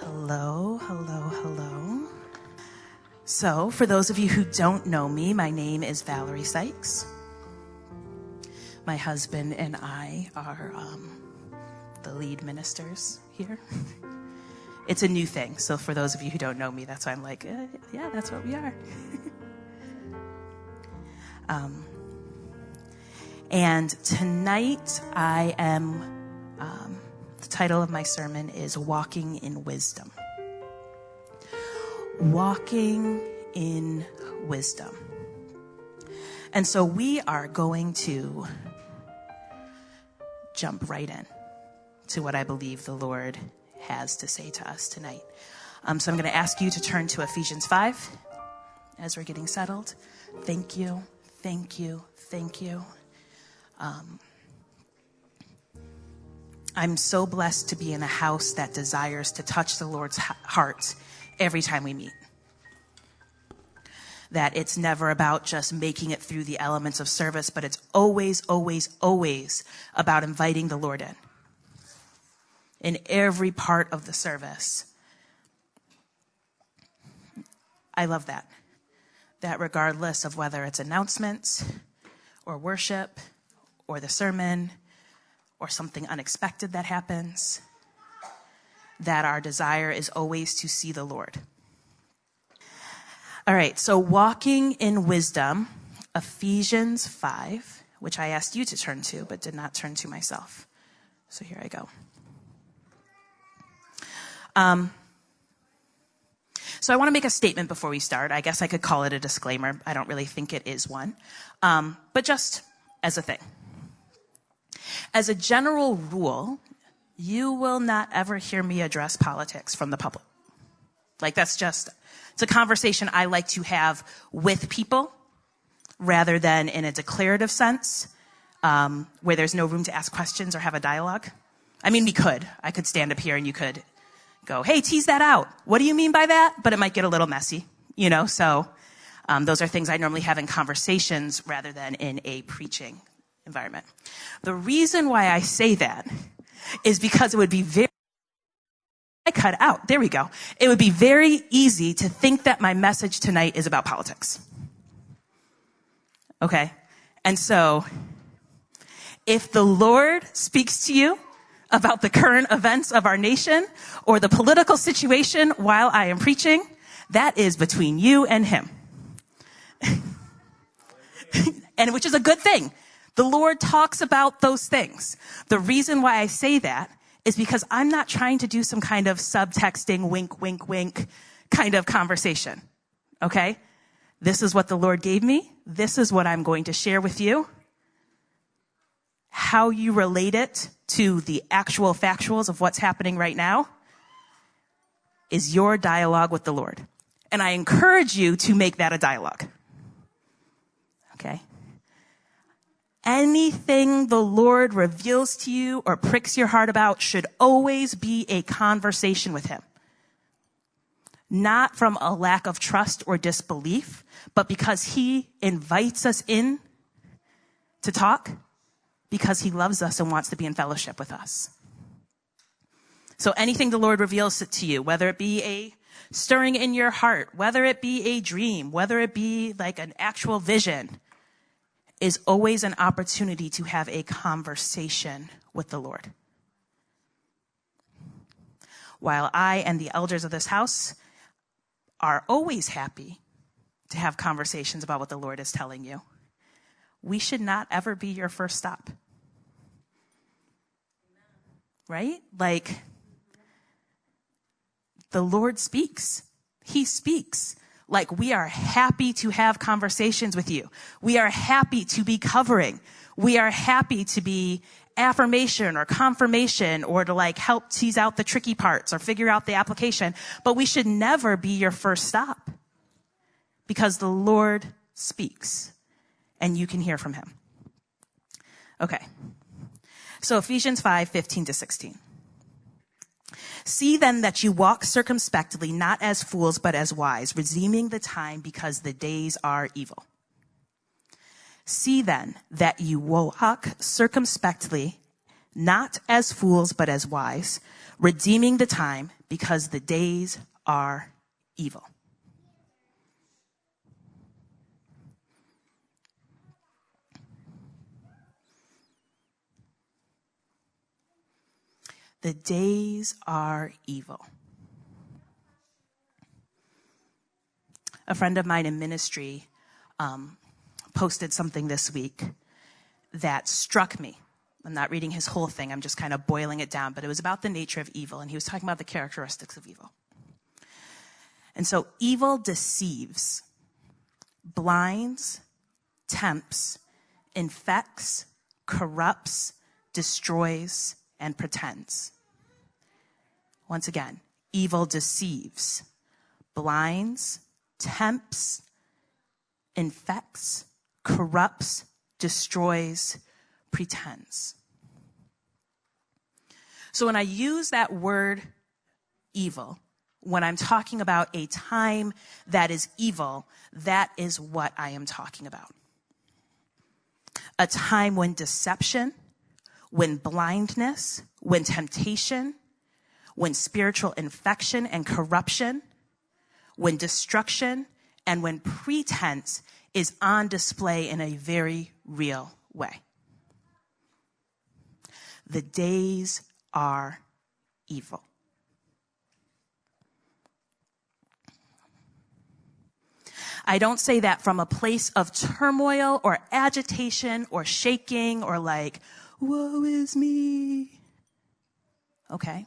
Hello, hello, hello. So, for those of you who don't know me, my name is Valerie Sykes. My husband and I are the lead ministers here. It's a new thing, so for those of you who don't know me, that's why I'm like, yeah, that's what we are. And tonight I am, the title of my sermon is Walking in Wisdom. Walking in Wisdom. And so we are going to jump right in to what I believe the Lord has to say to us tonight. So I'm going to ask you to turn to Ephesians 5 as we're getting settled. Thank you, thank you, thank you. I'm so blessed to be in a house that desires to touch the Lord's heart every time we meet. That it's never about just making it through the elements of service, but it's always, always, always about inviting the Lord in every part of the service. I love that. That regardless of whether it's announcements or worship or the sermon or something unexpected that happens, that our desire is always to see the Lord. All right, so walking in wisdom, Ephesians 5, which I asked you to turn to, but did not turn to myself. So here I go. So I want to make a statement before we start. I guess I could call it a disclaimer. I don't really think it is one, but just as a thing. As a general rule, you will not ever hear me address politics from the public. Like it's a conversation I like to have with people rather than in a declarative sense, where there's no room to ask questions or have a dialogue. I mean, I could stand up here and you could go, hey, tease that out. What do you mean by that? But it might get a little messy, so those are things I normally have in conversations rather than in a preaching environment. The reason why I say that is because it would be It would be very easy to think that my message tonight is about politics. Okay? And so, if the Lord speaks to you about the current events of our nation or the political situation while I am preaching, that is between you and him. And which is a good thing. The Lord talks about those things. The reason why I say that is because I'm not trying to do some kind of subtexting, wink, wink, wink kind of conversation. Okay? This is what the Lord gave me. This is what I'm going to share with you. How you relate it to the actual factuals of what's happening right now is your dialogue with the Lord. And I encourage you to make that a dialogue. Okay? Anything the Lord reveals to you or pricks your heart about should always be a conversation with him. Not from a lack of trust or disbelief, but because he invites us in to talk, because he loves us and wants to be in fellowship with us. So anything the Lord reveals to you, whether it be a stirring in your heart, whether it be a dream, whether it be like an actual vision, is always an opportunity to have a conversation with the Lord. While I and the elders of this house are always happy to have conversations about what the Lord is telling you, we should not ever be your first stop. Right? Like, the Lord speaks. He speaks. Like, we are happy to have conversations with you. We are happy to be covering. We are happy to be affirmation or confirmation or to like help tease out the tricky parts or figure out the application. But we should never be your first stop because the Lord speaks and you can hear from him. Okay. So Ephesians 5:15-16. See then that you walk circumspectly, not as fools, but as wise, redeeming the time because the days are evil. See then that you walk circumspectly, not as fools, but as wise, redeeming the time because the days are evil. The days are evil. A friend of mine in ministry posted something this week that struck me. I'm not reading his whole thing. I'm just kind of boiling it down. But it was about the nature of evil. And he was talking about the characteristics of evil. And so evil deceives, blinds, tempts, infects, corrupts, destroys, and pretends. Once again, evil deceives, blinds, tempts, infects, corrupts, destroys, pretends. So when I use that word evil, when I'm talking about a time that is evil, that is what I am talking about. A time when deception, when blindness, when temptation, when spiritual infection and corruption, when destruction, and when pretense is on display in a very real way. The days are evil. I don't say that from a place of turmoil or agitation or shaking or like, woe is me. Okay?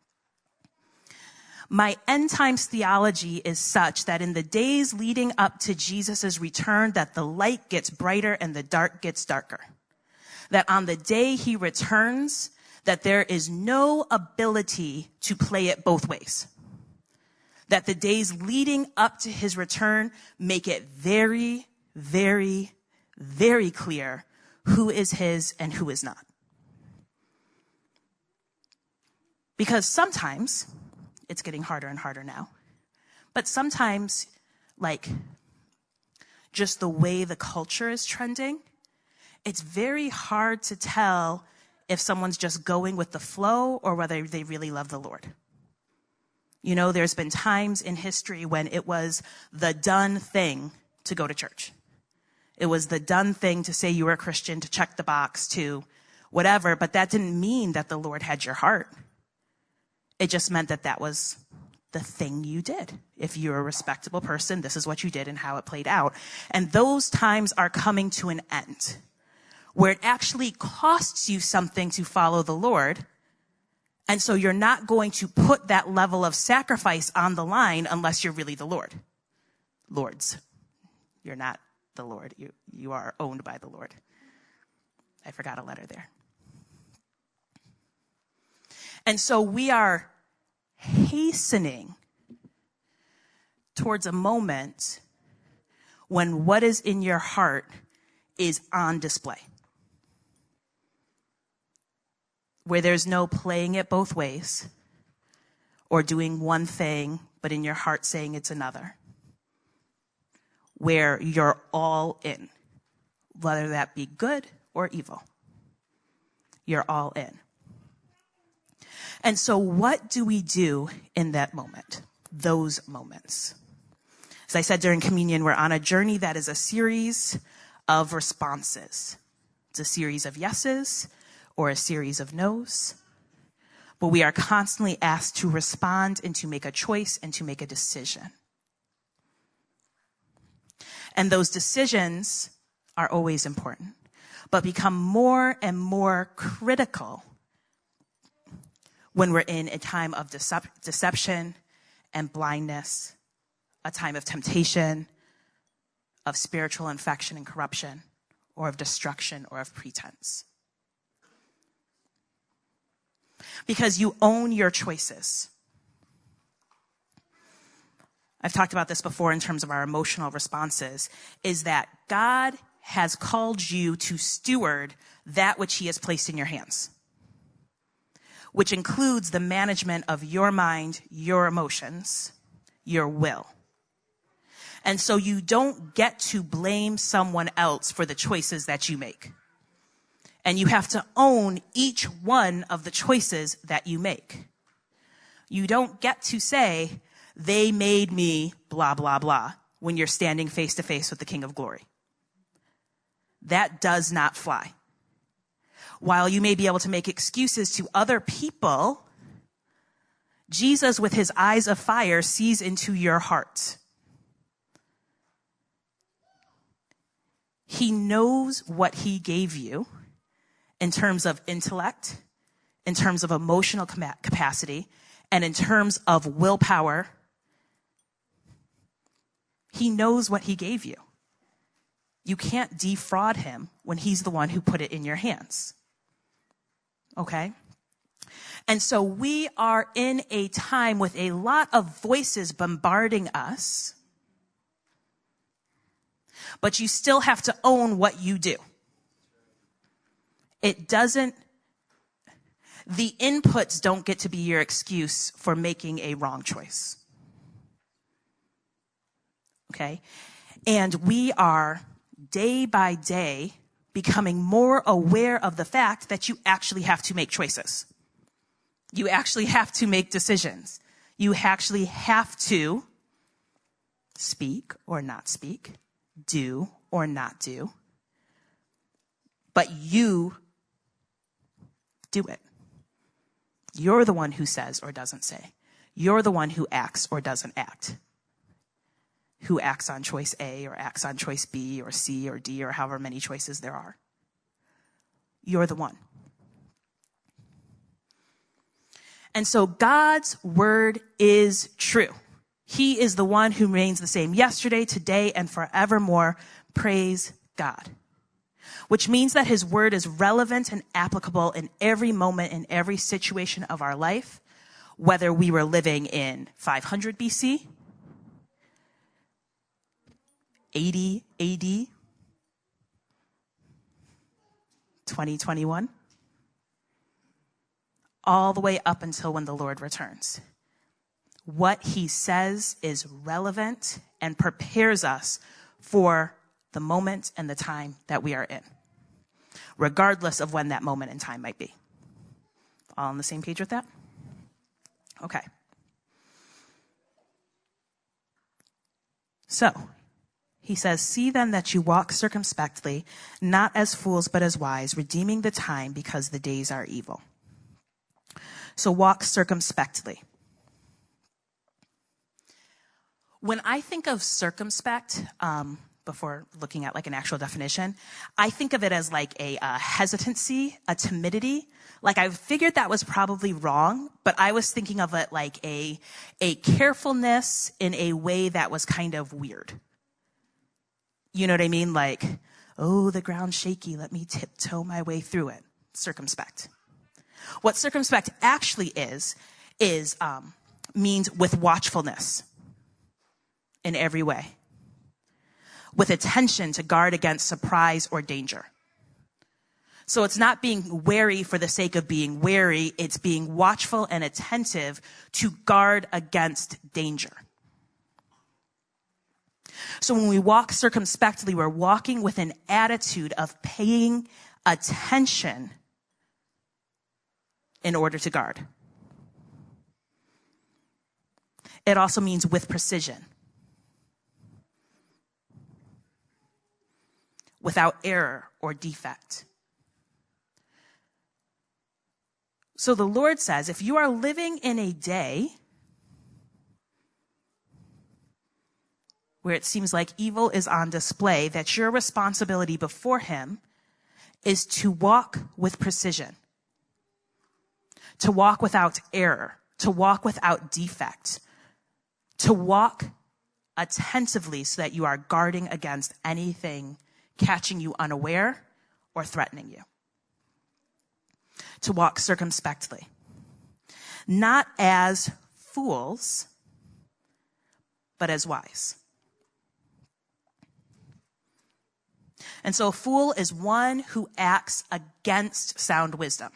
My end times theology is such that in the days leading up to Jesus' return, that the light gets brighter and the dark gets darker. That on the day he returns, that there is no ability to play it both ways. That the days leading up to his return make it very, very, very clear who is his and who is not. Because sometimes, it's getting harder and harder now, but sometimes, like, just the way the culture is trending, it's very hard to tell if someone's just going with the flow or whether they really love the Lord. You know, there's been times in history when it was the done thing to go to church. It was the done thing to say you were a Christian, to check the box, to whatever, but that didn't mean that the Lord had your heart. It just meant that that was the thing you did. If you're a respectable person, this is what you did and how it played out. And those times are coming to an end, where it actually costs you something to follow the Lord. And so you're not going to put that level of sacrifice on the line unless you're really the Lord. Lords. You're not the Lord. You are owned by the Lord. I forgot a letter there. And so we are hastening towards a moment when what is in your heart is on display. Where there's no playing it both ways or doing one thing, but in your heart saying it's another. Where you're all in, whether that be good or evil. You're all in. And so what do we do in that moment? Those moments. As I said during communion, we're on a journey that is a series of responses. It's a series of yeses or a series of no's. But we are constantly asked to respond and to make a choice and to make a decision. And those decisions are always important, but become more and more critical when we're in a time of deception and blindness, a time of temptation, of spiritual infection and corruption, or of destruction or of pretense. Because you own your choices. I've talked about this before in terms of our emotional responses, is that God has called you to steward that which he has placed in your hands, which includes the management of your mind, your emotions, your will. And so you don't get to blame someone else for the choices that you make. And you have to own each one of the choices that you make. You don't get to say, they made me blah, blah, blah, when you're standing face to face with the King of Glory. That does not fly. While you may be able to make excuses to other people, Jesus, with his eyes of fire, sees into your heart. He knows what he gave you in terms of intellect, in terms of emotional capacity, and in terms of willpower. He knows what he gave you. You can't defraud him when he's the one who put it in your hands. Okay? And so we are in a time with a lot of voices bombarding us, but you still have to own what you do. The inputs don't get to be your excuse for making a wrong choice. Okay? And we are day by day becoming more aware of the fact that you actually have to make choices. You actually have to make decisions. You actually have to speak or not speak, do or not do. But you do it. You're the one who says or doesn't say. You're the one who acts or doesn't act. Who acts on choice A or acts on choice B or C or D or however many choices there are. You're the one. And so God's word is true. He is the one who remains the same yesterday, today, and forevermore. Praise God. Which means that his word is relevant and applicable in every moment, in every situation of our life, whether we were living in 500 BC, 80 AD, 2021, all the way up until when the Lord returns. What he says is relevant and prepares us for the moment and the time that we are in, regardless of when that moment in time might be. All on the same page with that? Okay. So, he says, see then that you walk circumspectly, not as fools, but as wise, redeeming the time because the days are evil. So walk circumspectly. When I think of circumspect, before looking at like an actual definition, I think of it as like a hesitancy, a timidity. Like I figured that was probably wrong, but I was thinking of it like a carefulness in a way that was kind of weird. You know what I mean? Like, oh, the ground's shaky. Let me tiptoe my way through it. Circumspect. What circumspect actually is means with watchfulness in every way, with attention to guard against surprise or danger. So it's not being wary for the sake of being wary. It's being watchful and attentive to guard against danger. So when we walk circumspectly, we're walking with an attitude of paying attention in order to guard. It also means with precision, without error or defect. So the Lord says, if you are living in a day where it seems like evil is on display, that your responsibility before him is to walk with precision, to walk without error, to walk without defect, to walk attentively so that you are guarding against anything catching you unaware or threatening you. To walk circumspectly, not as fools, but as wise. And so a fool is one who acts against sound wisdom.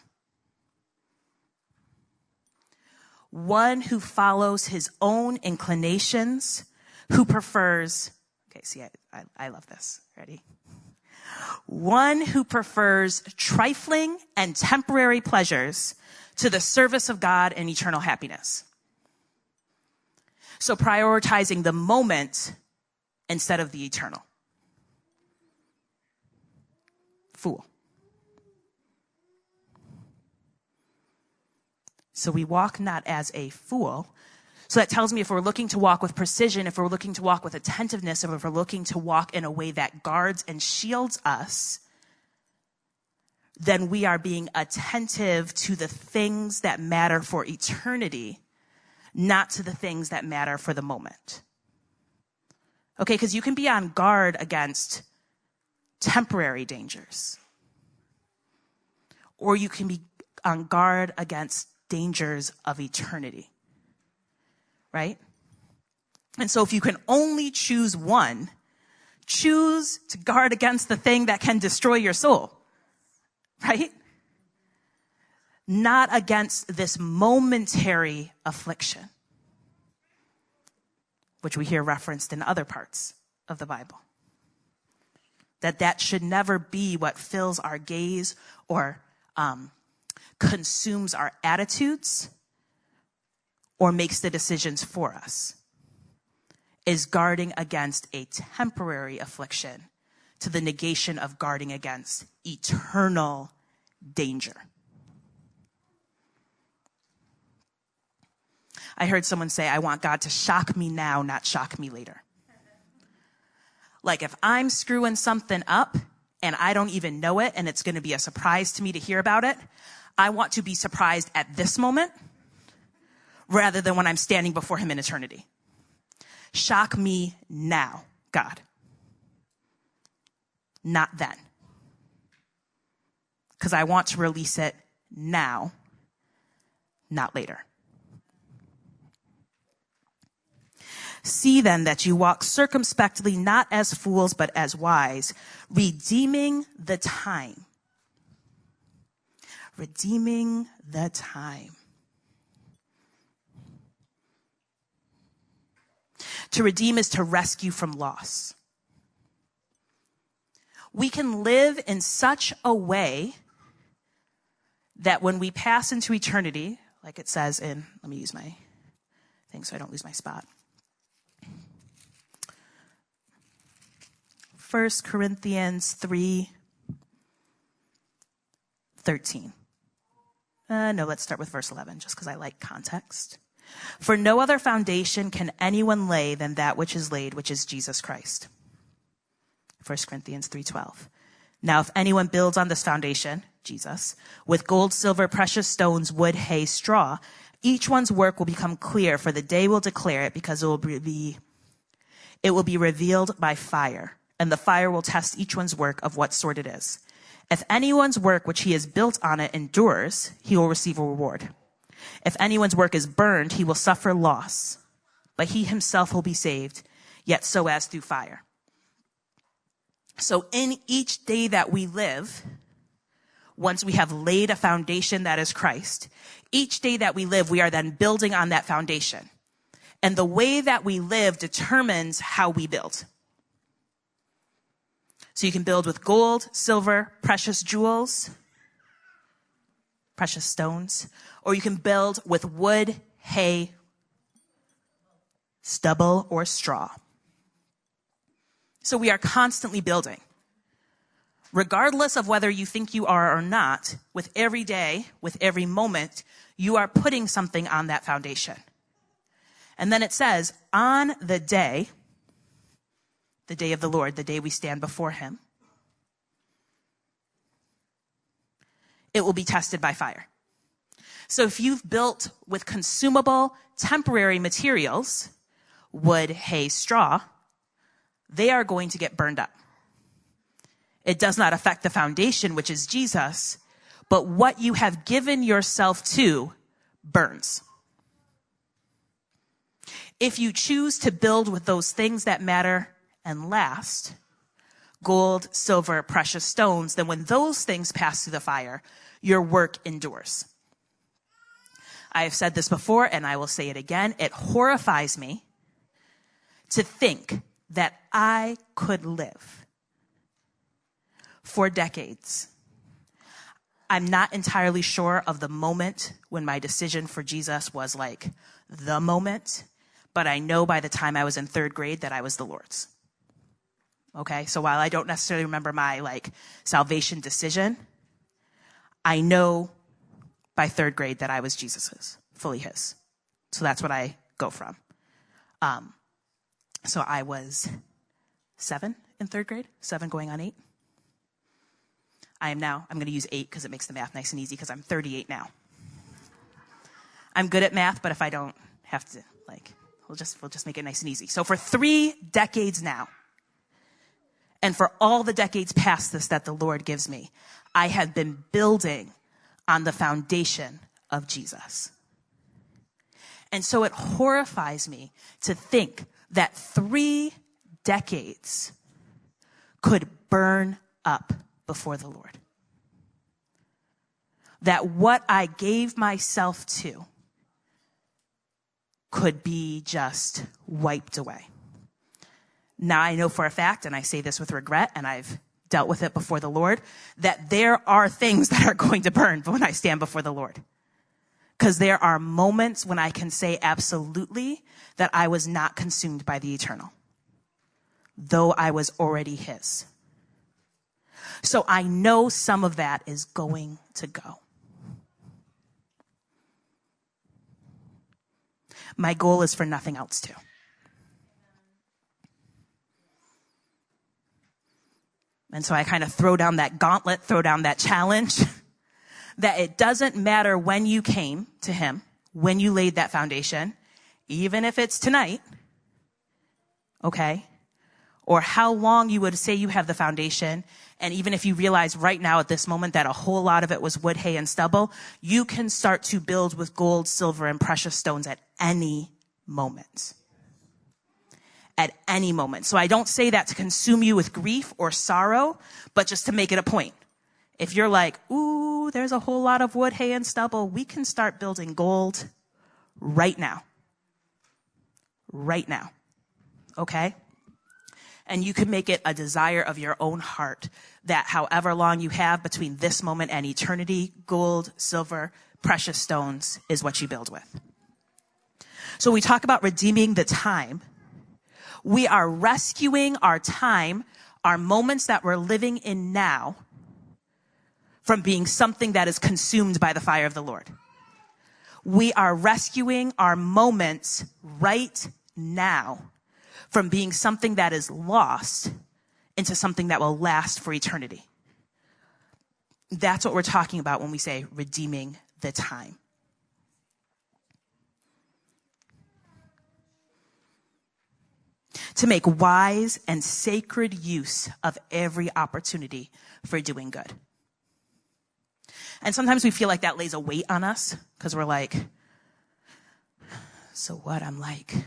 One who follows his own inclinations, who prefers, okay, see, I love this. Ready? One who prefers trifling and temporary pleasures to the service of God and eternal happiness. So prioritizing the moment instead of the eternal. Fool. So we walk not as a fool. So that tells me if we're looking to walk with precision, if we're looking to walk with attentiveness, if we're looking to walk in a way that guards and shields us, then we are being attentive to the things that matter for eternity, not to the things that matter for the moment. Okay, because you can be on guard against temporary dangers, or you can be on guard against dangers of eternity, right? And so if you can only choose one, choose to guard against the thing that can destroy your soul, right? Not against this momentary affliction, which we hear referenced in other parts of the Bible. That should never be what fills our gaze or consumes our attitudes or makes the decisions for us, is guarding against a temporary affliction to the negation of guarding against eternal danger. I heard someone say, I want God to shock me now, not shock me later. Like if I'm screwing something up and I don't even know it and it's going to be a surprise to me to hear about it, I want to be surprised at this moment rather than when I'm standing before him in eternity. Shock me now, God. Not then. Because I want to release it now, not later. See then that you walk circumspectly, not as fools, but as wise, redeeming the time. Redeeming the time. To redeem is to rescue from loss. We can live in such a way that when we pass into eternity, like it says in, let me use my thing so I don't lose my spot. 1 Corinthians 3:13. No, let's start with verse 11, just because I like context. For no other foundation can anyone lay than that which is laid, which is Jesus Christ. 1 Corinthians 3:12. Now, if anyone builds on this foundation, Jesus, with gold, silver, precious stones, wood, hay, straw, each one's work will become clear, for the day will declare it, because it will be revealed by fire, and the fire will test each one's work of what sort it is. If anyone's work which he has built on it endures, he will receive a reward. If anyone's work is burned, he will suffer loss, but he himself will be saved, yet so as through fire. So in each day that we live, once we have laid a foundation that is Christ, each day that we live, we are then building on that foundation. And the way that we live determines how we build. So you can build with gold, silver, precious jewels, precious stones, or you can build with wood, hay, stubble, or straw. So we are constantly building. Regardless of whether you think you are or not, with every day, with every moment, you are putting something on that foundation. And then it says, on the day of the Lord, the day we stand before him, it will be tested by fire. So if you've built with consumable, temporary materials, wood, hay, straw, they are going to get burned up. It does not affect the foundation, which is Jesus, but what you have given yourself to burns. If you choose to build with those things that matter and last, gold, silver, precious stones, then when those things pass through the fire, your work endures. I have said this before, and I will say it again. It horrifies me to think that I could live for decades. I'm not entirely sure of the moment when my decision for Jesus was like the moment, but I know by the time I was in third grade that I was the Lord's. Okay, so while I don't necessarily remember my salvation decision, I know by third grade that I was Jesus's, fully his. So that's what I go from. So I was 7 in third grade, 7 going on 8. I'm going to use 8 because it makes the math nice and easy because I'm 38 now. I'm good at math, but if I don't have to, we'll just make it nice and easy. So for 3 decades now, and for all the decades past this that the Lord gives me, I have been building on the foundation of Jesus. And so it horrifies me to think that 3 decades could burn up before the Lord. That what I gave myself to could be just wiped away. Now I know for a fact, and I say this with regret, and I've dealt with it before the Lord, that there are things that are going to burn when I stand before the Lord. Because there are moments when I can say absolutely that I was not consumed by the eternal, though I was already his. So I know some of that is going to go. My goal is for nothing else too. And so I kind of throw down that gauntlet, throw down that challenge, that it doesn't matter when you came to him, when you laid that foundation, even if it's tonight, okay, or how long you would say you have the foundation, and even if you realize right now at this moment that a whole lot of it was wood, hay, and stubble, you can start to build with gold, silver, and precious stones at any moment. At any moment. So I don't say that to consume you with grief or sorrow, but just to make it a point. If you're like, ooh, there's a whole lot of wood, hay, and stubble, we can start building gold right now. Right now. Okay? And you can make it a desire of your own heart that however long you have between this moment and eternity, gold, silver, precious stones is what you build with. So we talk about redeeming the time. We are rescuing our time, our moments that we're living in now, from being something that is consumed by the fire of the Lord. We are rescuing our moments right now from being something that is lost into something that will last for eternity. That's what we're talking about when we say redeeming the time. To make wise and sacred use of every opportunity for doing good. And sometimes we feel like that lays a weight on us because we're like, so what? I'm like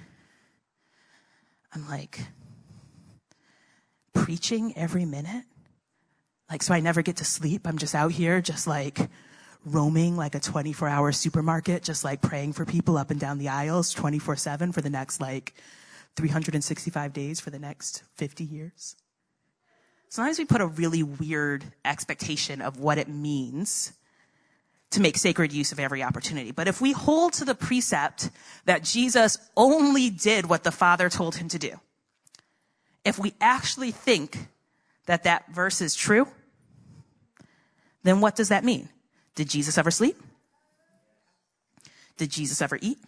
preaching every minute. So I never get to sleep. I'm just out here just roaming like a 24-hour supermarket, just praying for people up and down the aisles 24/7 for the next 365 days for the next 50 years. Sometimes we put a really weird expectation of what it means to make sacred use of every opportunity. But if we hold to the precept that Jesus only did what the Father told him to do, if we actually think that that verse is true, then what does that mean? Did Jesus ever sleep? Did Jesus ever eat?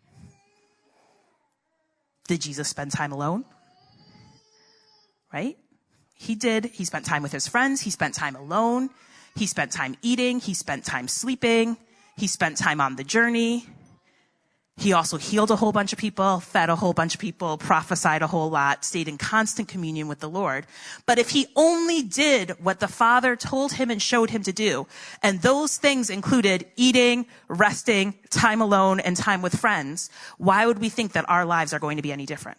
Did Jesus spend time alone? Right? He did. He spent time with his friends. He spent time alone. He spent time eating. He spent time sleeping. He spent time on the journey. He also healed a whole bunch of people, fed a whole bunch of people, prophesied a whole lot, stayed in constant communion with the Lord. But if he only did what the Father told him and showed him to do, and those things included eating, resting, time alone, and time with friends, why would we think that our lives are going to be any different?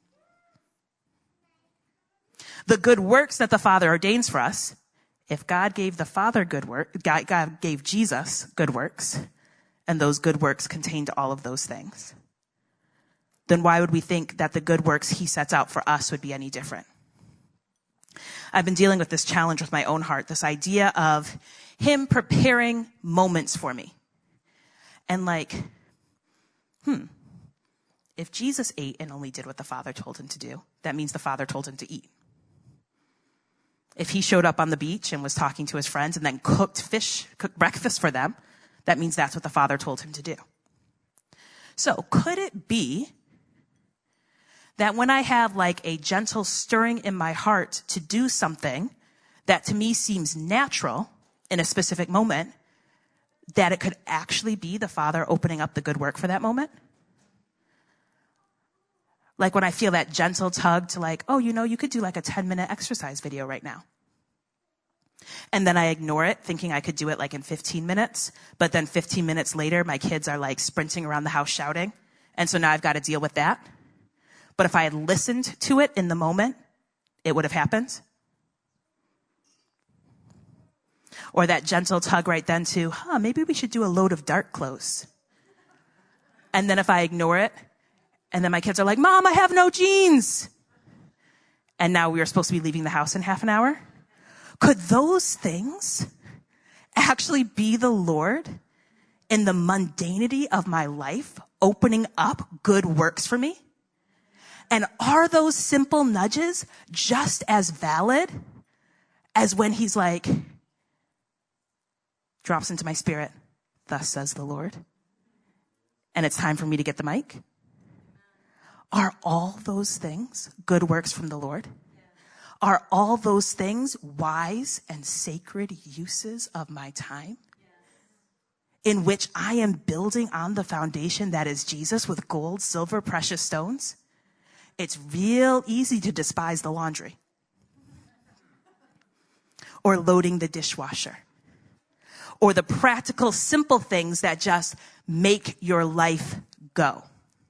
The good works that the Father ordains for us, if God gave the Father good work, God gave Jesus good works, and those good works contained all of those things, then why would we think that the good works he sets out for us would be any different? I've been dealing with this challenge with my own heart, this idea of him preparing moments for me. And if Jesus ate and only did what the Father told him to do, that means the Father told him to eat. If he showed up on the beach and was talking to his friends and then cooked breakfast for them, that means that's what the Father told him to do. So could it be that when I have like a gentle stirring in my heart to do something that to me seems natural in a specific moment, that it could actually be the Father opening up the good work for that moment? Like when I feel that gentle tug to like, oh, you could do like a 10-minute exercise video right now. And then I ignore it, thinking I could do it like in 15 minutes. But then 15 minutes later, my kids are like sprinting around the house shouting. And so now I've got to deal with that. But if I had listened to it in the moment, it would have happened. Or that gentle tug right then to, maybe we should do a load of dark clothes. And then if I ignore it, and then my kids are like, Mom, I have no jeans. And now we are supposed to be leaving the house in half an hour. Could those things actually be the Lord in the mundanity of my life opening up good works for me? And are those simple nudges just as valid as when he's like, drops into my spirit, thus says the Lord, and it's time for me to get the mic? Are all those things good works from the Lord? Are all those things wise and sacred uses of my time? In which I am building on the foundation that is Jesus with gold, silver, precious stones? It's real easy to despise the laundry. Or loading the dishwasher. Or the practical, simple things that just make your life go.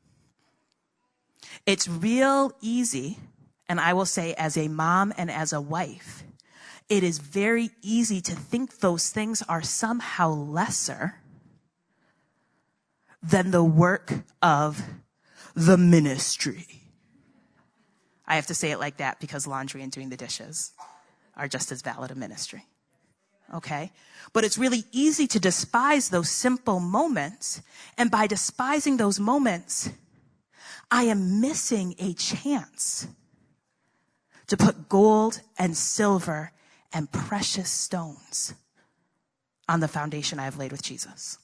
It's real easy, and I will say as a mom and as a wife, it is very easy to think those things are somehow lesser than the work of the ministry. I have to say it like that because laundry and doing the dishes are just as valid a ministry. Okay? But it's really easy to despise those simple moments, and by despising those moments, I am missing a chance to put gold and silver and precious stones on the foundation I have laid with Jesus.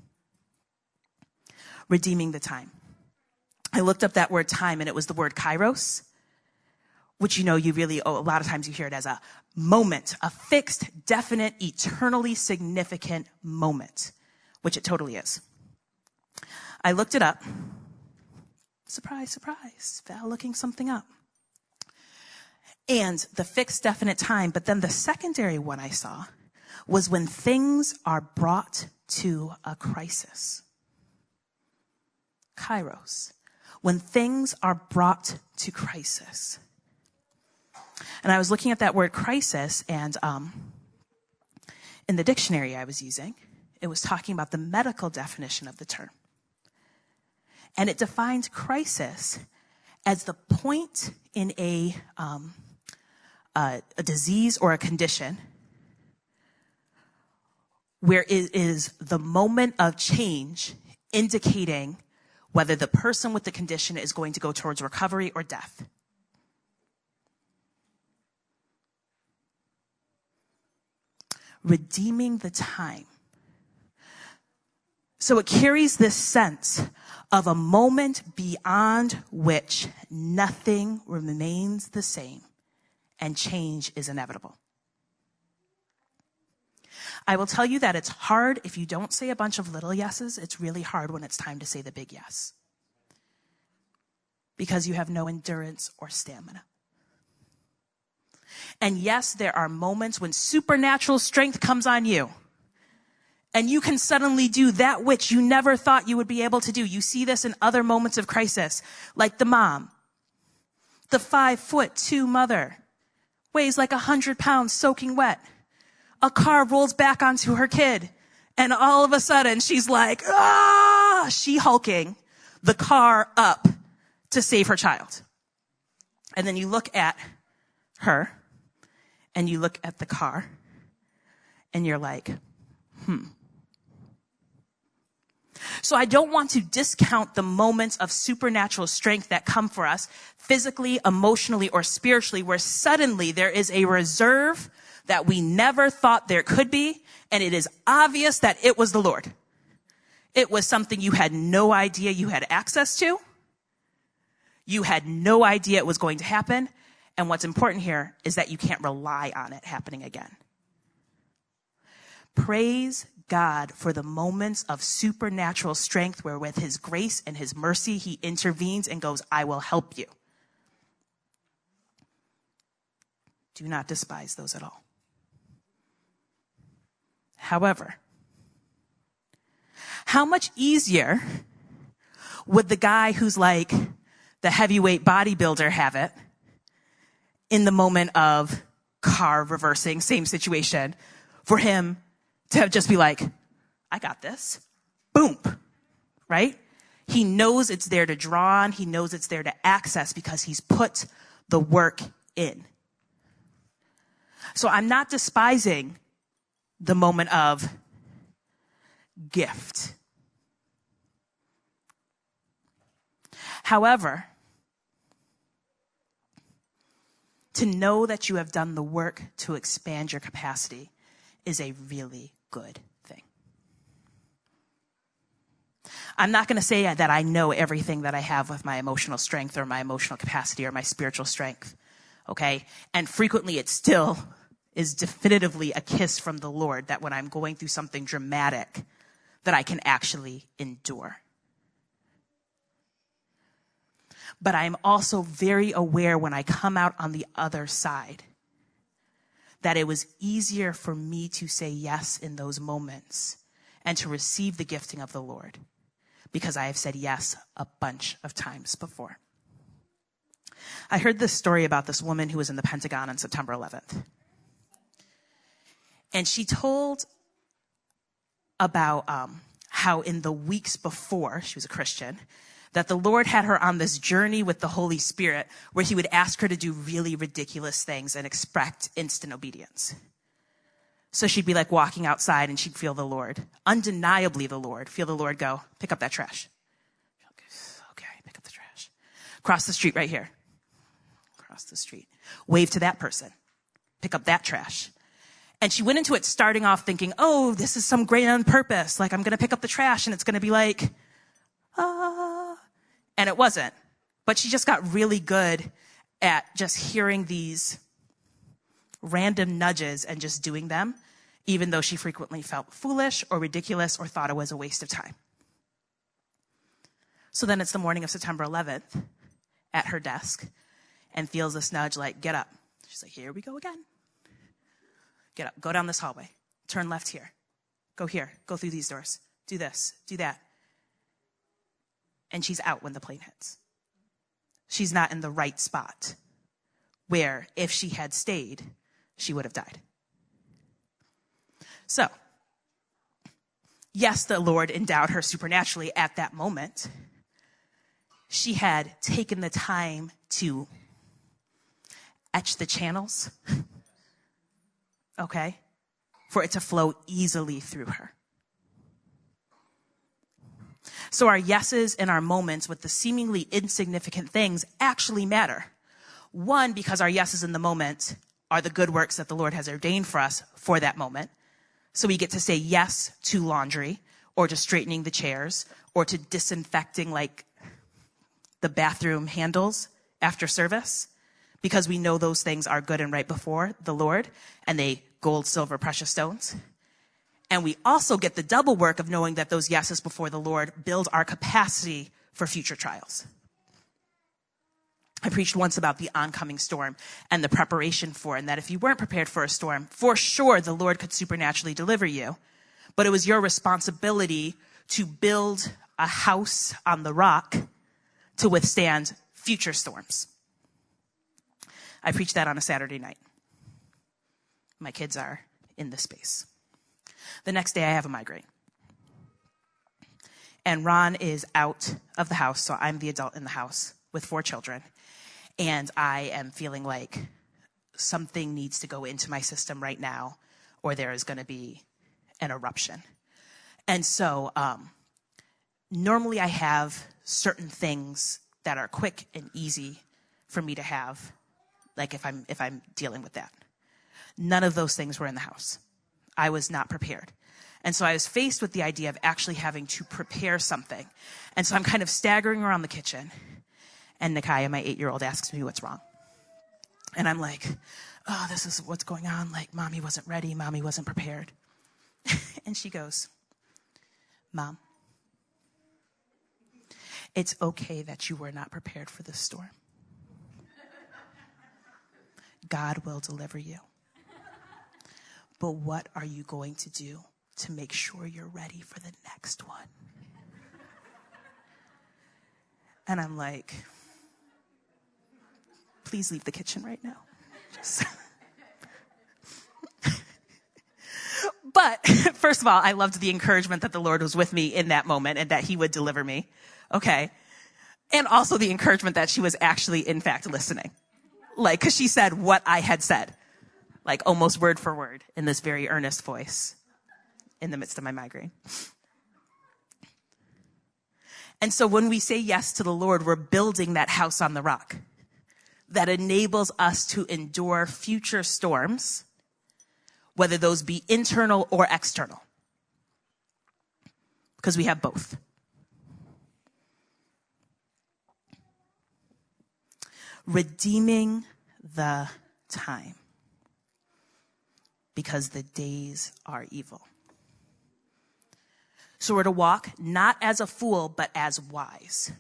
Redeeming the time. I looked up that word time, and it was the word kairos, which you really, a lot of times you hear it as a moment, a fixed, definite, eternally significant moment, which it totally is. I looked it up. Surprise, surprise, Val looking something up. And the fixed, definite time, but then the secondary one I saw was when things are brought to a crisis. Kairos. When things are brought to crisis. And I was looking at that word crisis, and in the dictionary I was using, it was talking about the medical definition of the term. And it defined crisis as the point in a disease or a condition where it is the moment of change indicating whether the person with the condition is going to go towards recovery or death. Redeeming the time. So it carries this sense of a moment beyond which nothing remains the same and change is inevitable. I will tell you that it's hard if you don't say a bunch of little yeses. It's really hard when it's time to say the big yes, because you have no endurance or stamina. And yes, there are moments when supernatural strength comes on you. And you can suddenly do that which you never thought you would be able to do. You see this in other moments of crisis, like the mom, the 5'2" mother, weighs like 100 pounds soaking wet. A car rolls back onto her kid, and all of a sudden she's like, she-hulking the car up to save her child. And then you look at her, and you look at the car, and you're like, So I don't want to discount the moments of supernatural strength that come for us physically, emotionally, or spiritually, where suddenly there is a reserve that we never thought there could be, and it is obvious that it was the Lord. It was something you had no idea you had access to. You had no idea it was going to happen. And what's important here is that you can't rely on it happening again. Praise God for the moments of supernatural strength where with his grace and his mercy, he intervenes and goes, I will help you. Do not despise those at all. However, how much easier would the guy who's like the heavyweight bodybuilder have it in the moment of car reversing, same situation, for him to just be like, I got this. Boom. Right? He knows it's there to draw on. He knows it's there to access because he's put the work in. So I'm not despising the moment of gift. However, to know that you have done the work to expand your capacity is a really good thing. I'm not going to say that I know everything that I have with my emotional strength or my emotional capacity or my spiritual strength, okay? And frequently it still is definitively a kiss from the Lord that when I'm going through something dramatic, that I can actually endure. But I'm also very aware when I come out on the other side that it was easier for me to say yes in those moments and to receive the gifting of the Lord because I have said yes a bunch of times before. I heard this story about this woman who was in the Pentagon on September 11th. And she told about how in the weeks before, she was a Christian, that the Lord had her on this journey with the Holy Spirit where he would ask her to do really ridiculous things and expect instant obedience. So she'd be like walking outside and she'd feel the Lord, undeniably the Lord, feel the Lord go, pick up that trash. Okay, pick up the trash. Cross the street right here. Cross the street. Wave to that person. Pick up that trash. And she went into it starting off thinking, oh, this is some great on purpose. Like I'm going to pick up the trash and it's going to be like, and it wasn't. But she just got really good at just hearing these random nudges and just doing them, even though she frequently felt foolish or ridiculous or thought it was a waste of time. So then it's the morning of September 11th at her desk and feels this nudge like, get up. She's like, here we go again. Get up, go down this hallway, turn left here, go through these doors, do this, do that. And she's out when the plane hits. She's not in the right spot where if she had stayed, she would have died. So, yes, the Lord endowed her supernaturally at that moment. She had taken the time to etch the channels, okay, for it to flow easily through her. So our yeses and our moments with the seemingly insignificant things actually matter. One, because our yeses in the moment are the good works that the Lord has ordained for us for that moment. So we get to say yes to laundry or to straightening the chairs or to disinfecting like the bathroom handles after service because we know those things are good and right before the Lord and they gold, silver, precious stones. And we also get the double work of knowing that those yeses before the Lord build our capacity for future trials. I preached once about the oncoming storm and the preparation for it, and that if you weren't prepared for a storm, for sure the Lord could supernaturally deliver you. But it was your responsibility to build a house on the rock to withstand future storms. I preached that on a Saturday night. My kids are in this space. The next day I have a migraine. And Ron is out of the house, so I'm the adult in the house with 4 children. And I am feeling like something needs to go into my system right now or there is going to be an eruption. And so normally I have certain things that are quick and easy for me to have, like if I'm dealing with that. None of those things were in the house. I was not prepared. And so I was faced with the idea of actually having to prepare something. And so I'm kind of staggering around the kitchen. And Nikaya, my 8-year-old, asks me what's wrong. And I'm like, oh, this is what's going on. Like, Mommy wasn't ready. Mommy wasn't prepared. And she goes, Mom, it's okay that you were not prepared for this storm. God will deliver you. But what are you going to do to make sure you're ready for the next one? And I'm like, please leave the kitchen right now. But first of all, I loved the encouragement that the Lord was with me in that moment and that he would deliver me. Okay. And also the encouragement that she was actually, in fact, listening. Like, cause she said what I had said, like almost word for word in this very earnest voice in the midst of my migraine. And so when we say yes to the Lord, we're building that house on the rock that enables us to endure future storms, whether those be internal or external, because we have both. Redeeming the time, because the days are evil. So we're to walk not as a fool, but as wise.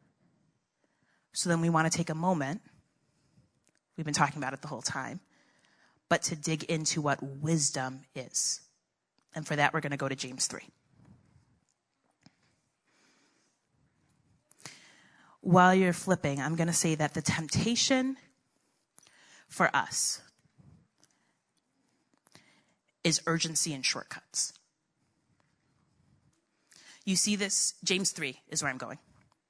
So then we want to take a moment, we've been talking about it the whole time, but to dig into what wisdom is. And for that, we're going to go to James 3. While you're flipping, I'm going to say that the temptation for us is urgency and shortcuts. You see this, James 3 is where I'm going.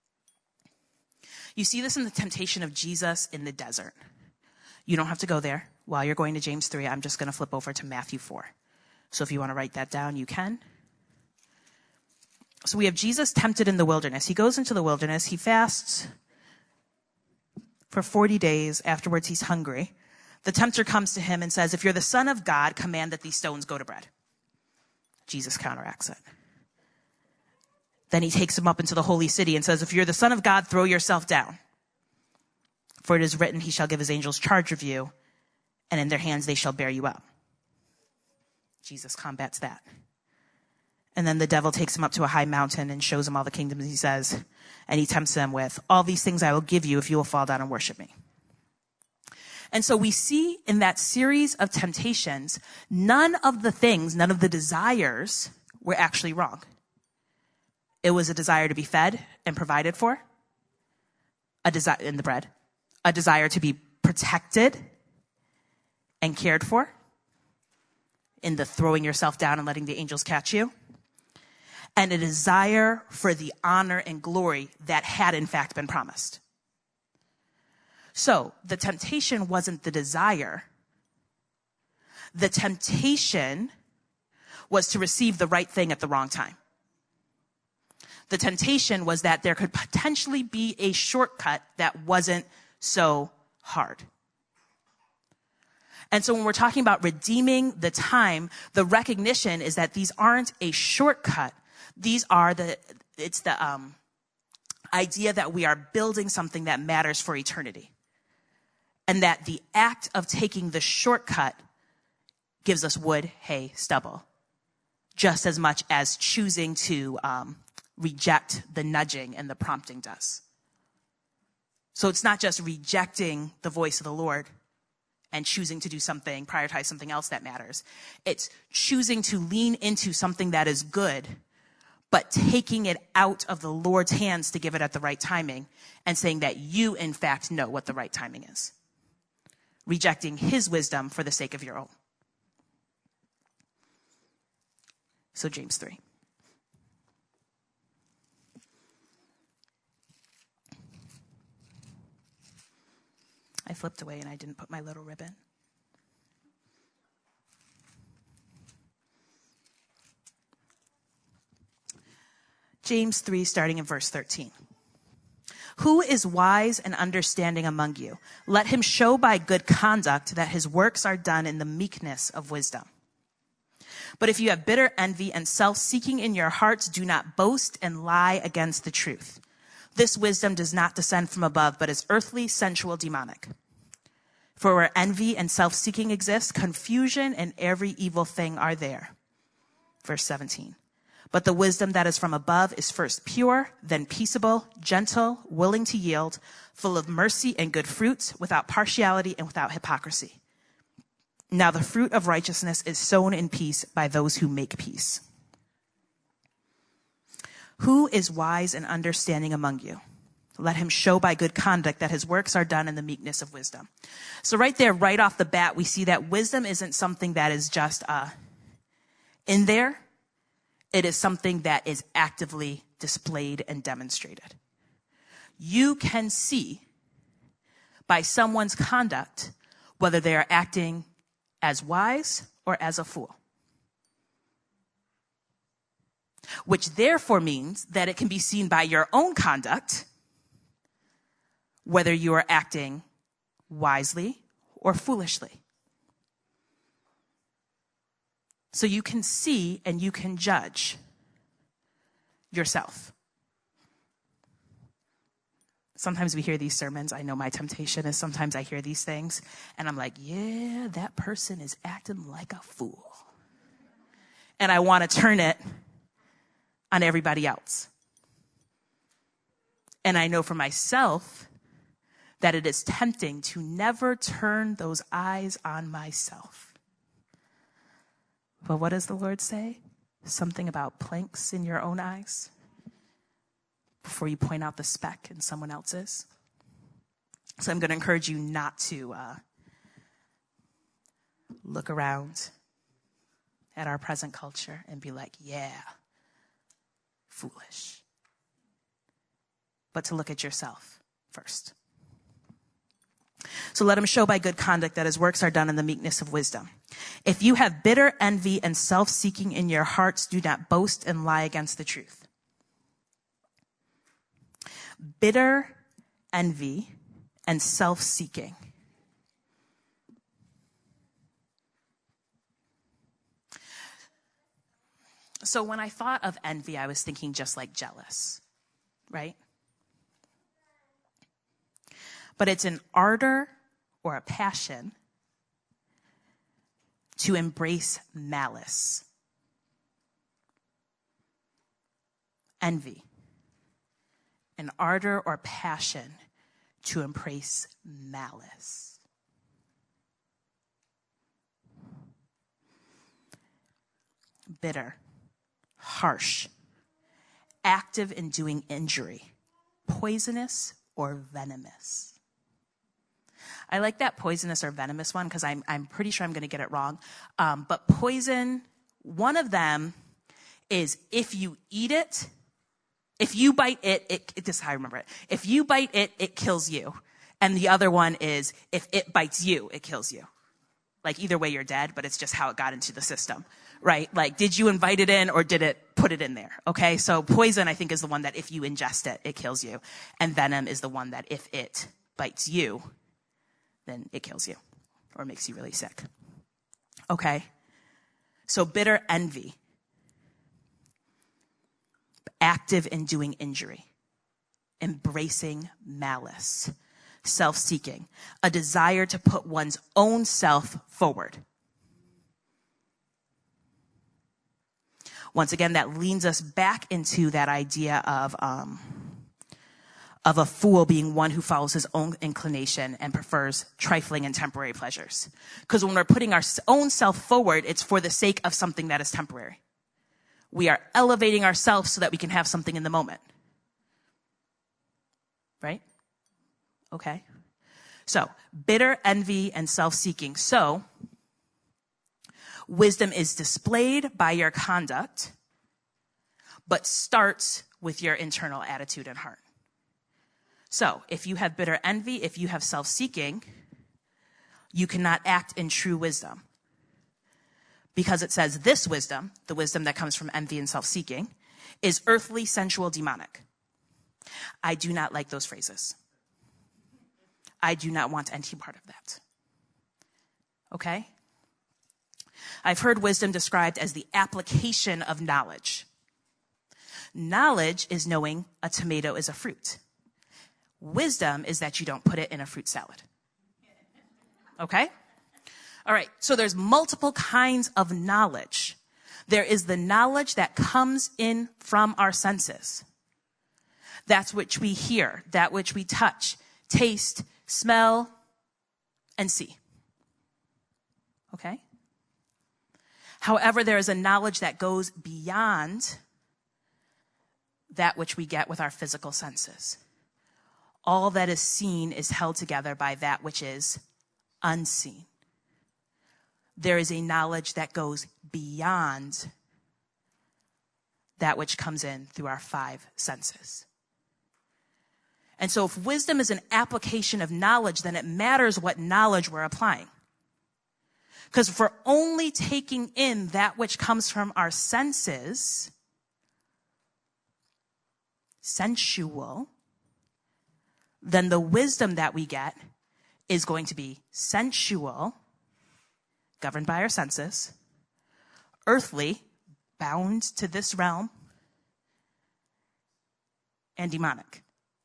You see this in the temptation of Jesus in the desert. You don't have to go there. While you're going to James 3, I'm just going to flip over to Matthew 4. So if you want to write that down, you can. So we have Jesus tempted in the wilderness. He goes into the wilderness. He fasts for 40 days. Afterwards, he's hungry. The tempter comes to him and says, if you're the Son of God, command that these stones go to bread. Jesus counteracts it. Then he takes him up into the holy city and says, if you're the Son of God, throw yourself down. For it is written, he shall give his angels charge of you, and in their hands they shall bear you up. Jesus combats that. And then the devil takes him up to a high mountain and shows him all the kingdoms, he says, and he tempts him with, all these things I will give you if you will fall down and worship me. And so we see in that series of temptations, none of the desires were actually wrong. It was a desire to be fed and provided for, a desire in the bread, a desire to be protected and cared for in the throwing yourself down and letting the angels catch you, and a desire for the honor and glory that had in fact been promised. So the temptation wasn't the desire. The temptation was to receive the right thing at the wrong time. The temptation was that there could potentially be a shortcut that wasn't so hard. And so when we're talking about redeeming the time, the recognition is that these aren't a shortcut. It's the idea that we are building something that matters for eternity. And that the act of taking the shortcut gives us wood, hay, stubble, just as much as choosing to reject the nudging and the prompting does. So it's not just rejecting the voice of the Lord and choosing to do something, prioritize something else that matters. It's choosing to lean into something that is good, but taking it out of the Lord's hands to give it at the right timing and saying that you, in fact, know what the right timing is. Rejecting his wisdom for the sake of your own. So James 3. I flipped away and I didn't put my little ribbon. James 3, starting in verse 13. Who is wise and understanding among you? Let him show by good conduct that his works are done in the meekness of wisdom. But if you have bitter envy and self-seeking in your hearts, do not boast and lie against the truth. This wisdom does not descend from above, but is earthly, sensual, demonic. For where envy and self-seeking exist, confusion and every evil thing are there. Verse 17. But the wisdom that is from above is first pure, then peaceable, gentle, willing to yield, full of mercy and good fruits, without partiality and without hypocrisy. Now the fruit of righteousness is sown in peace by those who make peace. Who is wise and understanding among you? Let him show by good conduct that his works are done in the meekness of wisdom. So right there, right off the bat, we see that wisdom isn't something that is just in there. It is something that is actively displayed and demonstrated. You can see by someone's conduct whether they are acting as wise or as a fool. Which therefore means that it can be seen by your own conduct whether you are acting wisely or foolishly. So you can see and you can judge yourself. Sometimes we hear these sermons. I know my temptation is sometimes I hear these things and I'm like, yeah, that person is acting like a fool. And I want to turn it on everybody else. And I know for myself that it is tempting to never turn those eyes on myself. But what does the Lord say? Something about planks in your own eyes before you point out the speck in someone else's. So I'm going to encourage you not to look around at our present culture and be like, yeah, foolish. But to look at yourself first. So let him show by good conduct that his works are done in the meekness of wisdom. If you have bitter envy and self-seeking in your hearts, do not boast and lie against the truth. Bitter envy and self-seeking. So when I thought of envy, I was thinking just like jealous, right? But it's an ardor or a passion to embrace malice. Envy. An ardor or passion to embrace malice. Bitter. Harsh. Active in doing injury. Poisonous or venomous. I like that poisonous or venomous one because I'm pretty sure I'm going to get it wrong. But poison, one of them is if you eat it, if you bite it, this is how I remember it. If you bite it, it kills you. And the other one is if it bites you, it kills you. Like either way you're dead, but it's just how it got into the system, right? Like did you invite it in or did it put it in there? Okay, so poison I think is the one that if you ingest it, it kills you. And venom is the one that if it bites you, then it kills you or makes you really sick. Okay? So bitter envy. Active in doing injury. Embracing malice. Self-seeking. A desire to put one's own self forward. Once again, that leans us back into that idea of a fool being one who follows his own inclination and prefers trifling and temporary pleasures. Because when we're putting our own self forward, it's for the sake of something that is temporary. We are elevating ourselves so that we can have something in the moment. Right? Okay. So, bitter envy and self-seeking. So, wisdom is displayed by your conduct, but starts with your internal attitude and heart. So, if you have bitter envy, if you have self-seeking, you cannot act in true wisdom. Because it says this wisdom, the wisdom that comes from envy and self-seeking, is earthly, sensual, demonic. I do not like those phrases. I do not want any part of that. Okay? I've heard wisdom described as the application of knowledge. Knowledge is knowing a tomato is a fruit. Wisdom is that you don't put it in a fruit salad. Okay? All right, so there's multiple kinds of knowledge. There is the knowledge that comes in from our senses. That's which we hear, that which we touch, taste, smell, and see. Okay? However, there is a knowledge that goes beyond that which we get with our physical senses. All that is seen is held together by that which is unseen. There is a knowledge that goes beyond that which comes in through our five senses. And so if wisdom is an application of knowledge, then it matters what knowledge we're applying. Because if we're only taking in that which comes from our senses, sensual, then the wisdom that we get is going to be sensual, governed by our senses, earthly, bound to this realm, and demonic.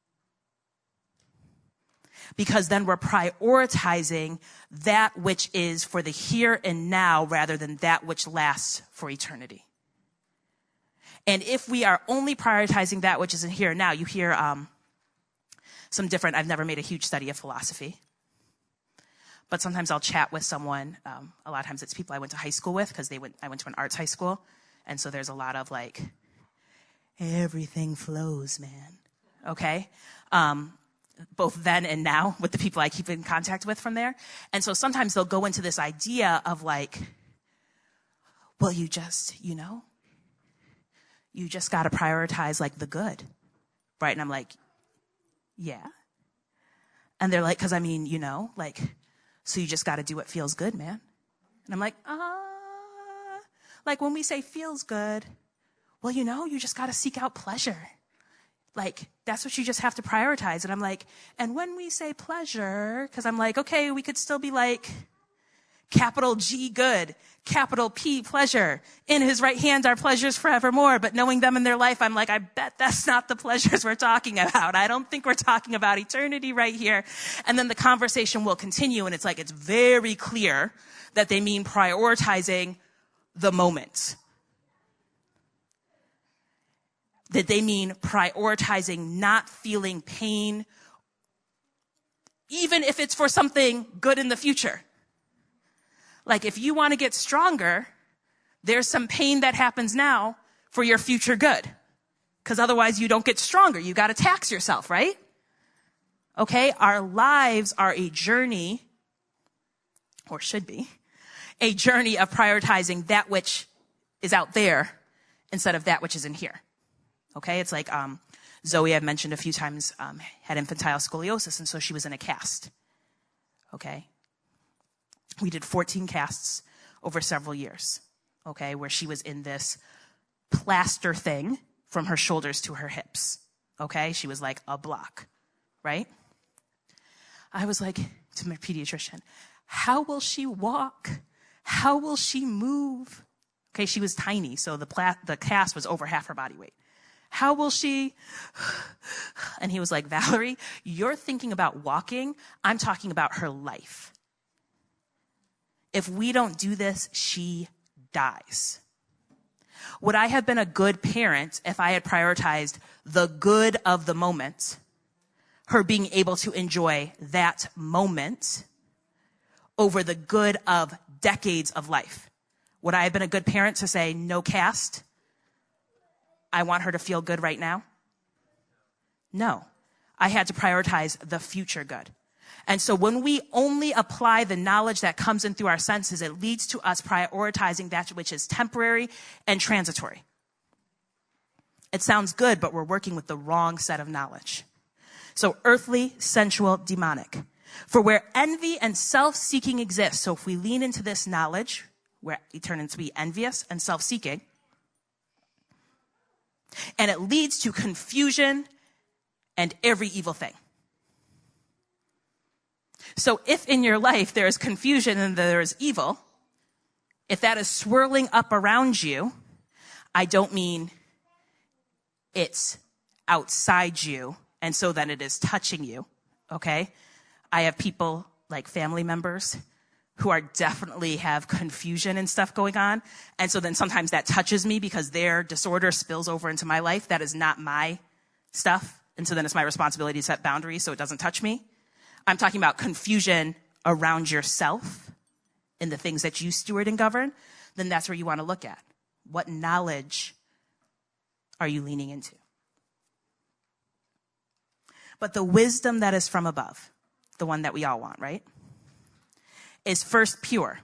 Because then we're prioritizing that which is for the here and now rather than that which lasts for eternity. And if we are only prioritizing that which is in here and now, you hear some different, I've never made a huge study of philosophy, but sometimes I'll chat with someone. A lot of times it's people I went to high school with because I went to an arts high school. And so there's a lot of like, everything flows, man. Okay? Both then and now with the people I keep in contact with from there. And so sometimes they'll go into this idea of like, well, you just got to prioritize like the good. Right? And I'm like, yeah. And they're like, cause I mean, so you just got to do what feels good, man. And I'm like, like when we say feels good, well, you just got to seek out pleasure. Like, that's what you just have to prioritize. And I'm like, and when we say pleasure, because I'm like, okay, we could still be like, capital G good, capital P pleasure. In his right hand are pleasures forevermore. But knowing them in their life, I'm like, I bet that's not the pleasures we're talking about. I don't think we're talking about eternity right here. And then the conversation will continue. And it's like, it's very clear that they mean prioritizing the moment. That they mean prioritizing not feeling pain, even if it's for something good in the future. Like if you want to get stronger, there's some pain that happens now for your future good. Because otherwise you don't get stronger. You got to tax yourself, right? Okay, our lives are a journey, or should be, a journey of prioritizing that which is out there instead of that which is in here. Okay, it's like Zoe, I've mentioned a few times, had infantile scoliosis, and so she was in a cast. Okay, we did 14 casts over several years. Okay, where she was in this plaster thing from her shoulders to her hips. Okay, she was like a block, right? I was like to my pediatrician, how will she walk? How will she move? Okay, she was tiny, so the cast was over half her body weight. How will she? And he was like, Valerie, you're thinking about walking. I'm talking about her life. If we don't do this, she dies. Would I have been a good parent if I had prioritized the good of the moment, her being able to enjoy that moment, over the good of decades of life? Would I have been a good parent to say, no cast? I want her to feel good right now? No. I had to prioritize the future good. And so when we only apply the knowledge that comes in through our senses, it leads to us prioritizing that which is temporary and transitory. It sounds good, but we're working with the wrong set of knowledge. So earthly, sensual, demonic. For where envy and self-seeking exist, so if we lean into this knowledge, where we turn into be envious and self-seeking, And it leads to confusion and every evil thing. So if in your life there is confusion and there is evil, if that is swirling up around you, I don't mean it's outside you and so then it is touching you, okay? I have people like family members who are definitely have confusion and stuff going on. And so then sometimes that touches me because their disorder spills over into my life. That is not my stuff. And so then it's my responsibility to set boundaries so it doesn't touch me. I'm talking about confusion around yourself in the things that you steward and govern. Then that's where you want to look at. What knowledge are you leaning into? But the wisdom that is from above, the one that we all want, right, is first pure,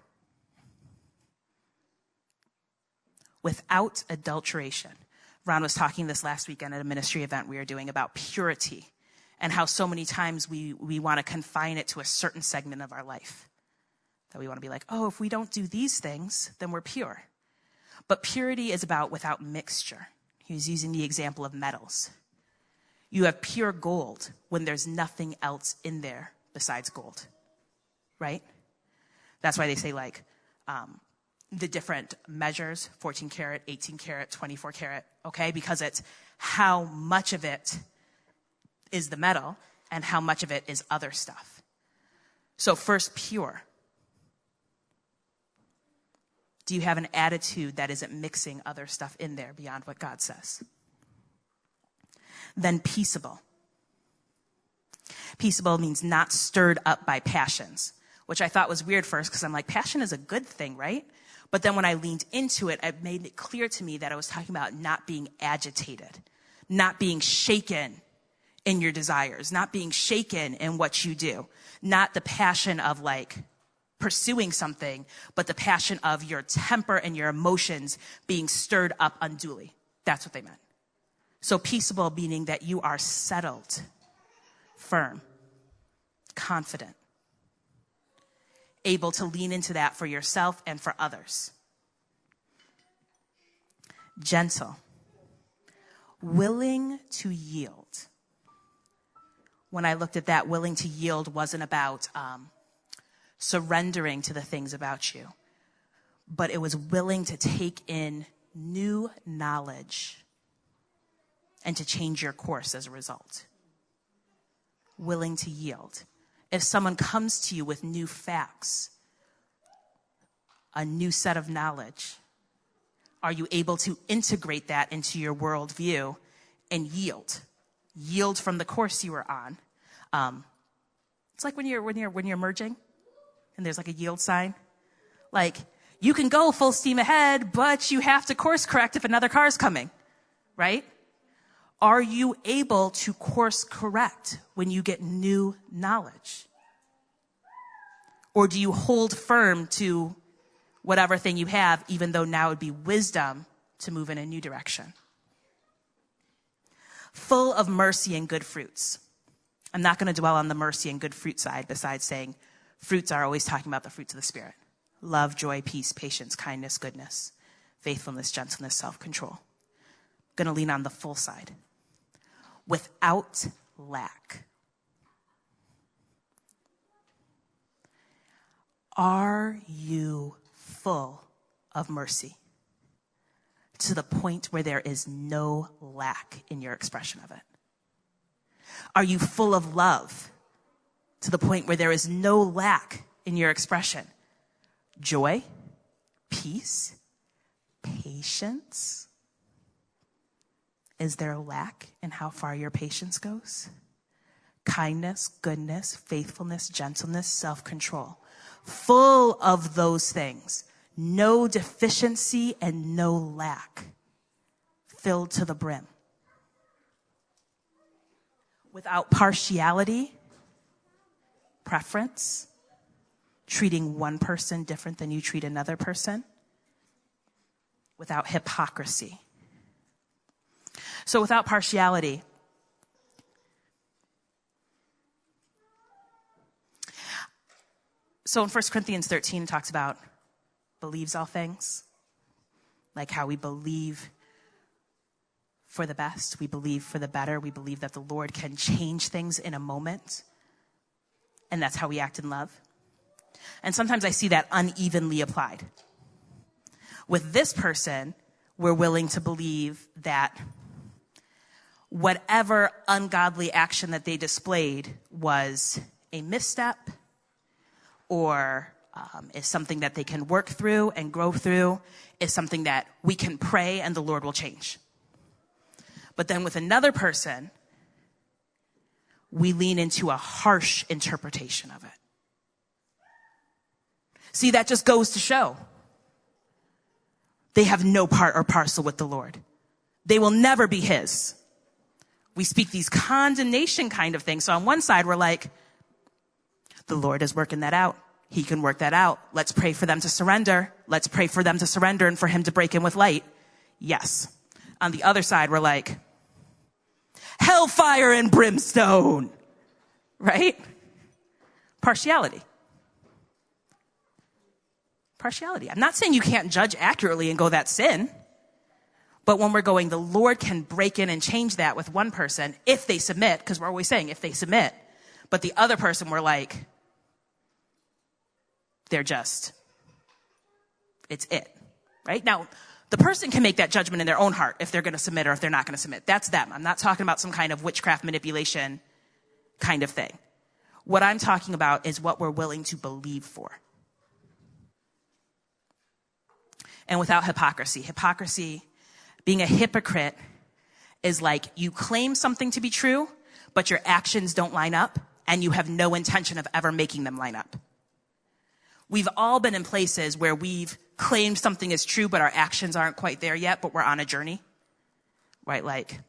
without adulteration. Ron was talking this last weekend at a ministry event we were doing about purity and how so many times we want to confine it to a certain segment of our life. That we want to be like, oh, if we don't do these things, then we're pure. But purity is about without mixture. He was using the example of metals. You have pure gold when there's nothing else in there besides gold, right? That's why they say like the different measures, 14 karat, 18 karat, 24 karat, okay? Because it's how much of it is the metal and how much of it is other stuff. So first, pure. Do you have an attitude that isn't mixing other stuff in there beyond what God says? Then peaceable. Peaceable means not stirred up by passions, which I thought was weird first because I'm like, passion is a good thing, right? But then when I leaned into it, it made it clear to me that I was talking about not being agitated, not being shaken in your desires, not being shaken in what you do, not the passion of like pursuing something, but the passion of your temper and your emotions being stirred up unduly. That's what they meant. So peaceable meaning that you are settled, firm, confident, able to lean into that for yourself and for others. Gentle, willing to yield. When I looked at that, willing to yield wasn't about surrendering to the things about you, but it was willing to take in new knowledge and to change your course as a result. Willing to yield. If someone comes to you with new facts, a new set of knowledge, are you able to integrate that into your worldview and yield? Yield from the course you were on. It's like when you're merging and there's like a yield sign. Like you can go full steam ahead, but you have to course correct if another car is coming, right? Are you able to course correct when you get new knowledge? Or do you hold firm to whatever thing you have, even though now it would be wisdom to move in a new direction? Full of mercy and good fruits. I'm not going to dwell on the mercy and good fruit side, besides saying fruits are always talking about the fruits of the Spirit. Love, joy, peace, patience, kindness, goodness, faithfulness, gentleness, self-control. Going to lean on the full side. Without lack. Are you full of mercy to the point where there is no lack in your expression of it? Are you full of love to the point where there is no lack in your expression? Joy, peace, patience. Is there a lack in how far your patience goes? Kindness, goodness, faithfulness, gentleness, self-control. Full of those things. No deficiency and no lack. Filled to the brim. Without partiality, preference, treating one person different than you treat another person. Without hypocrisy. So without partiality, so in 1 Corinthians 13 it talks about believes all things, like how we believe for the best. We believe for the better. We believe that the Lord can change things in a moment. And that's how we act in love. And sometimes I see that unevenly applied. With this person, we're willing to believe that whatever ungodly action that they displayed was a misstep or is something that they can work through and grow through, is something that we can pray and the Lord will change. But then with another person, we lean into a harsh interpretation of it. See, that just goes to show they have no part or parcel with the Lord. They will never be his. We speak these condemnation kind of things. So on one side, we're like, the Lord is working that out. He can work that out. Let's pray for them to surrender. Let's pray for them to surrender and for him to break in with light. Yes. On the other side, we're like, hellfire and brimstone. Right? Partiality. Partiality. I'm not saying you can't judge accurately and go, that's sin. But when we're going, the Lord can break in and change that with one person if they submit, because we're always saying if they submit. But the other person, we're like, they're just, it's it. Right? Now, the person can make that judgment in their own heart if they're going to submit or if they're not going to submit. That's them. I'm not talking about some kind of witchcraft manipulation kind of thing. What I'm talking about is what we're willing to believe for. And without hypocrisy. Hypocrisy, being a hypocrite, is like you claim something to be true, but your actions don't line up, and you have no intention of ever making them line up. We've all been in places where we've claimed something is true, but our actions aren't quite there yet, but we're on a journey. Right? Like,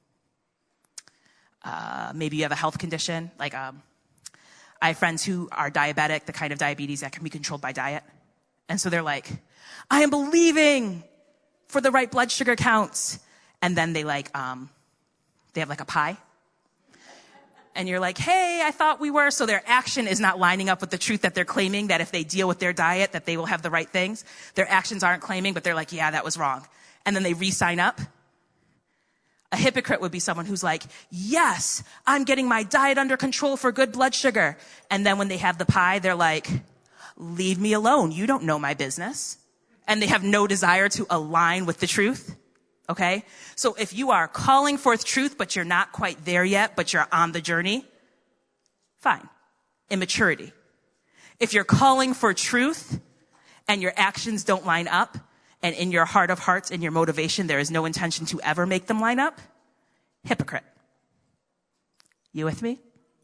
maybe you have a health condition. Like, I have friends who are diabetic, the kind of diabetes that can be controlled by diet. And so they're like, I am believing for the right blood sugar counts. And then they like, they have like a pie. And you're like, hey, I thought we were. So their action is not lining up with the truth that they're claiming, that if they deal with their diet, that they will have the right things. Their actions aren't claiming, but they're like, yeah, that was wrong. And then they re-sign up. A hypocrite would be someone who's like, yes, I'm getting my diet under control for good blood sugar. And then when they have the pie, they're like, leave me alone. You don't know my business. And they have no desire to align with the truth. Okay? So if you are calling forth truth, but you're not quite there yet, but you're on the journey, fine. Immaturity. If you're calling for truth and your actions don't line up, and in your heart of hearts, in your motivation, there is no intention to ever make them line up, hypocrite. You with me?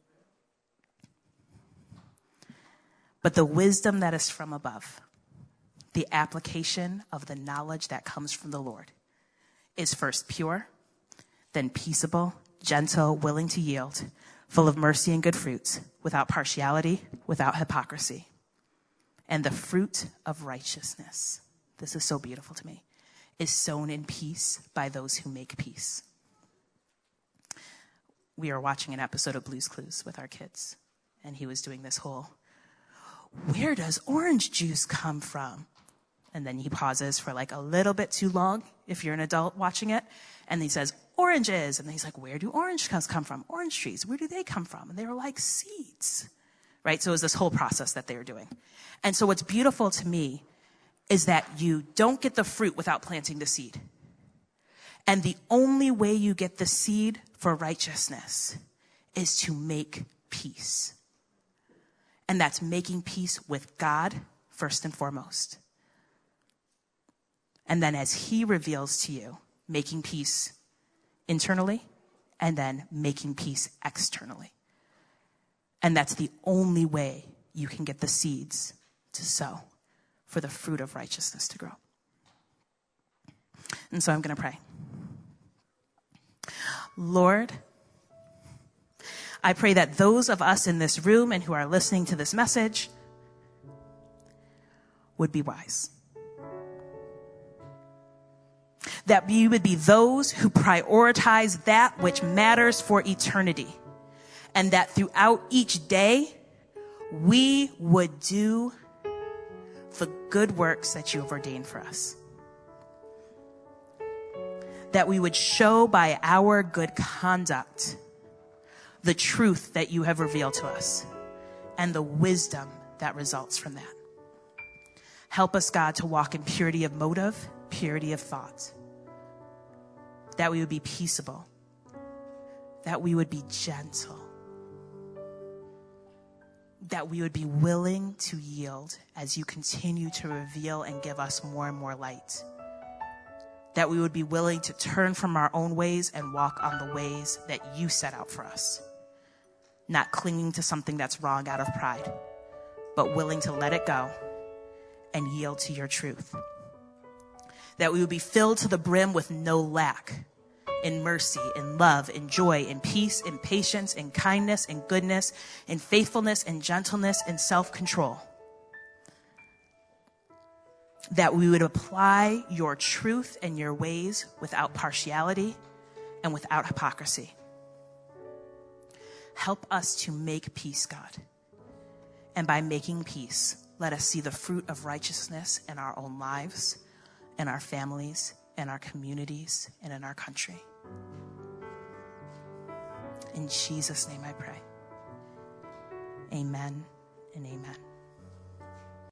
But the wisdom that is from above, the application of the knowledge that comes from the Lord, is first pure, then peaceable, gentle, willing to yield, full of mercy and good fruits, without partiality, without hypocrisy. And the fruit of righteousness, this is so beautiful to me, is sown in peace by those who make peace. We are watching an episode of Blue's Clues with our kids, and he was doing this whole, where does orange juice come from? And then he pauses for like a little bit too long if you're an adult watching it. And he says, oranges. And then he's like, where do oranges come from? Orange trees, where do they come from? And they were like seeds, right? So it was this whole process that they were doing. And so what's beautiful to me is that you don't get the fruit without planting the seed. And the only way you get the seed for righteousness is to make peace. And that's making peace with God first and foremost. And then as he reveals to you, making peace internally and then making peace externally. And that's the only way you can get the seeds to sow for the fruit of righteousness to grow. And so I'm going to pray. Lord, I pray that those of us in this room and who are listening to this message would be wise. That we would be those who prioritize that which matters for eternity. And that throughout each day, we would do the good works that you have ordained for us. that we would show by our good conduct the truth that you have revealed to us and the wisdom that results from that. Help us, God, to walk in purity of motive, purity of thought, that we would be peaceable, that we would be gentle, that we would be willing to yield as you continue to reveal and give us more and more light, that we would be willing to turn from our own ways and walk on the ways that you set out for us, not clinging to something that's wrong out of pride, but willing to let it go and yield to your truth. That we would be filled to the brim with no lack in mercy, in love, in joy, in peace, in patience, in kindness, in goodness, in faithfulness, in gentleness, in self-control. That we would apply your truth and your ways without partiality and without hypocrisy. Help us to make peace, God. And by making peace, let us see the fruit of righteousness in our own lives, in our families, in our communities, and in our country. In Jesus' name I pray. Amen and amen.